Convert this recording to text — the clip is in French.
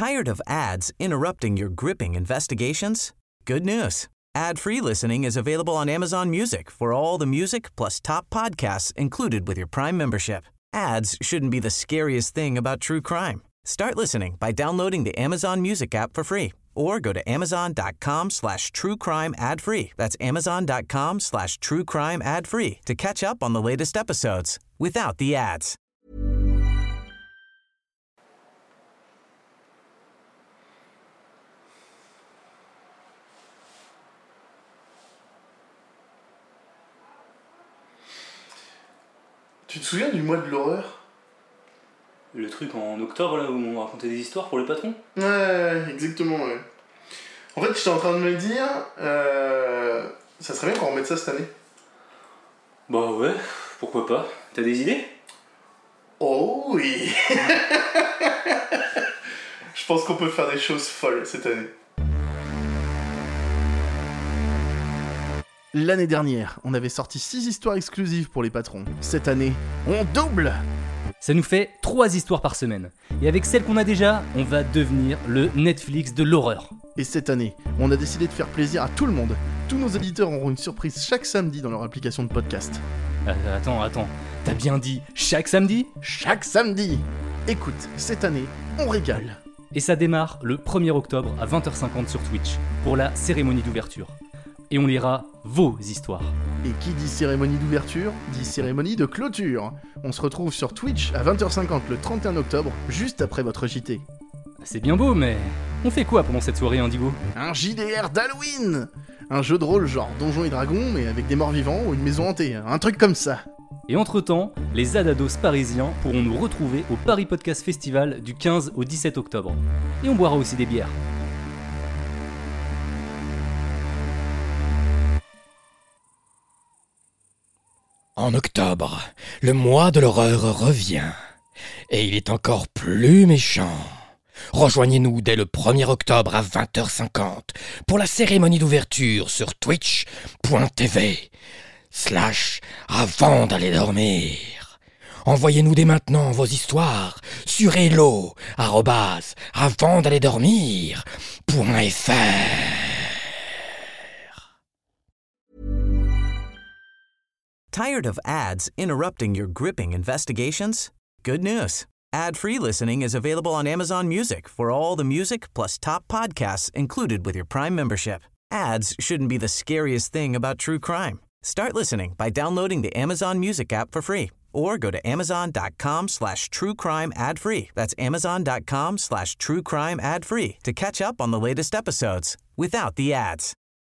Tired of ads interrupting your gripping investigations? Good news. Ad-free listening is available on Amazon Music for all the music plus top podcasts included with your Prime membership. Ads shouldn't be the scariest thing about true crime. Start listening by downloading the Amazon Music app for free or go to amazon.com/truecrime ad-free. That's amazon.com/truecrime ad-free to catch up on the latest episodes without the ads. Tu te souviens du mois de l'horreur ? Le truc en octobre là où on racontait des histoires pour les patrons ? Ouais, exactement, ouais. En fait, j'étais en train de me dire, ça serait bien qu'on remette ça cette année. Bah ouais, pourquoi pas. T'as des idées ? Oh oui. Je pense qu'on peut faire des choses folles cette année. L'année dernière, on avait sorti 6 histoires exclusives pour les patrons. Cette année, on double ! Ça nous fait 3 histoires par semaine. Et avec celles qu'on a déjà, on va devenir le Netflix de l'horreur. Et cette année, on a décidé de faire plaisir à tout le monde. Tous nos éditeurs auront une surprise chaque samedi dans leur application de podcast. Attends, t'as bien dit chaque samedi ? Chaque samedi ! Écoute, cette année, on régale. Et ça démarre le 1er octobre à 20h50 sur Twitch, pour la cérémonie d'ouverture. Et on lira vos histoires. Et qui dit cérémonie d'ouverture, dit cérémonie de clôture. On se retrouve sur Twitch à 20h50 le 31 octobre, juste après votre JT. C'est bien beau, mais on fait quoi pendant cette soirée, Indigo ? Un JDR d'Halloween ! Un jeu de rôle genre Donjons et Dragons, mais avec des morts-vivants ou une maison hantée, un truc comme ça. Et entre-temps, les Adados parisiens pourront nous retrouver au Paris Podcast Festival du 15 au 17 octobre. Et on boira aussi des bières. En octobre, le mois de l'horreur revient. Et il est encore plus méchant. Rejoignez-nous dès le 1er octobre à 20h50 pour la cérémonie d'ouverture sur twitch.tv/avant d'aller dormir. Envoyez-nous dès maintenant vos histoires sur hello@avantdallerdormir.fr. Tired of ads interrupting your gripping investigations? Good news. Ad-free listening is available on Amazon Music for all the music plus top podcasts included with your Prime membership. Ads shouldn't be the scariest thing about true crime. Start listening by downloading the Amazon Music app for free or go to amazon.com/truecrime ad-free. That's amazon.com/truecrime ad-free to catch up on the latest episodes without the ads.